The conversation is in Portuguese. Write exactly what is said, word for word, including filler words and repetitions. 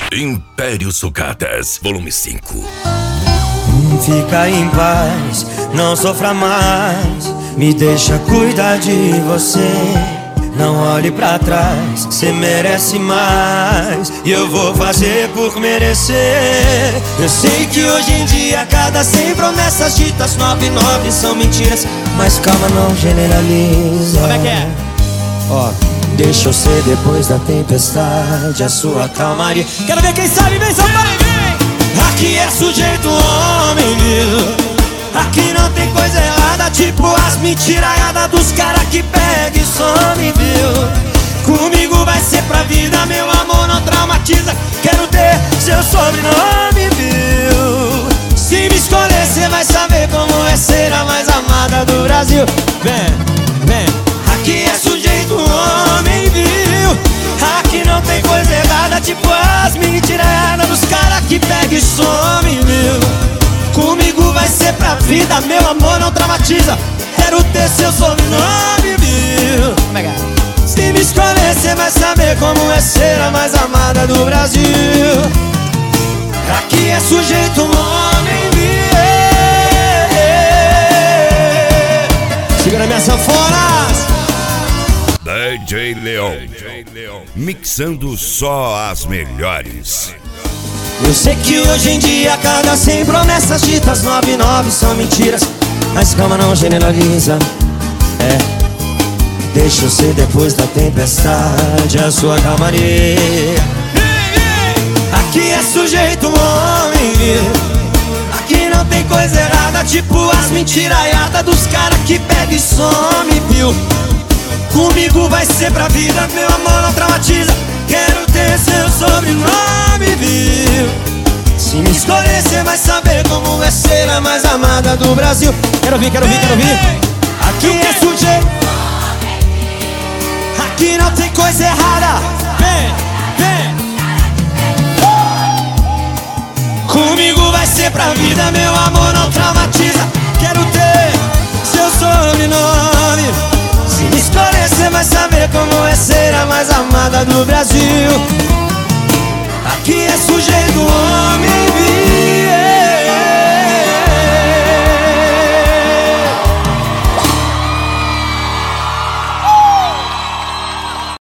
Império Sucatas, volume cinco. Fica em paz, não sofra mais, me deixa cuidar de você. Não olhe pra trás, cê merece mais, e eu vou fazer por merecer. Eu sei que hoje em dia cada cem promessas ditas, nove e nove são mentiras, mas calma, não generaliza. Como é que é? Ó, deixa eu ser depois da tempestade a sua calmaria. Quero ver quem sabe, vem São Paulo. Aqui é sujeito homem, viu? Aqui não tem coisa errada, tipo as mentiraiadas dos caras que pega e some, viu? Comigo vai ser pra vida, meu amor não traumatiza. Quero ter seu sobrenome, viu? Se me escolher, cê vai saber como é ser a mais amada do Brasil. Vem, vem. Aqui é sujeito homem, viu? Aqui não tem coisa errada, tipo as mentiraiadas dos caras que pega e some, viu? Comigo vai ser pra vida, meu amor não traumatiza. Quero ter seu sobrenome, viu? Se me escolher, cê vai saber como é ser a mais amada do Brasil. Aqui é sujeito homem, viu? Segura minhas sanfonas. D J Leon, mixando só as melhores. Eu sei que hoje em dia cada cem promessas ditas, nove e nove são mentiras, mas calma, não generaliza. É, deixa eu ser depois da tempestade a sua calmaria. Aqui é sujeito homem, viu? Aqui não tem coisa errada, tipo as mentiraiadas dos caras que pega e some, viu? Comigo vai ser pra vida, meu amor não traumatiza. Quero ter seu sobrenome, viu? Se me escolher, cê vai saber como é ser a mais amada do Brasil. Quero ouvir, quero ouvir, quero ouvir. Aqui é sujeito, aqui não tem coisa errada. Vem, vem. Comigo vai ser pra vida, meu amor não traumatiza. Quero ter seu sobrenome. Se me escolher, cê vai saber como é ser a mais amada do Brasil. Aqui é sujeito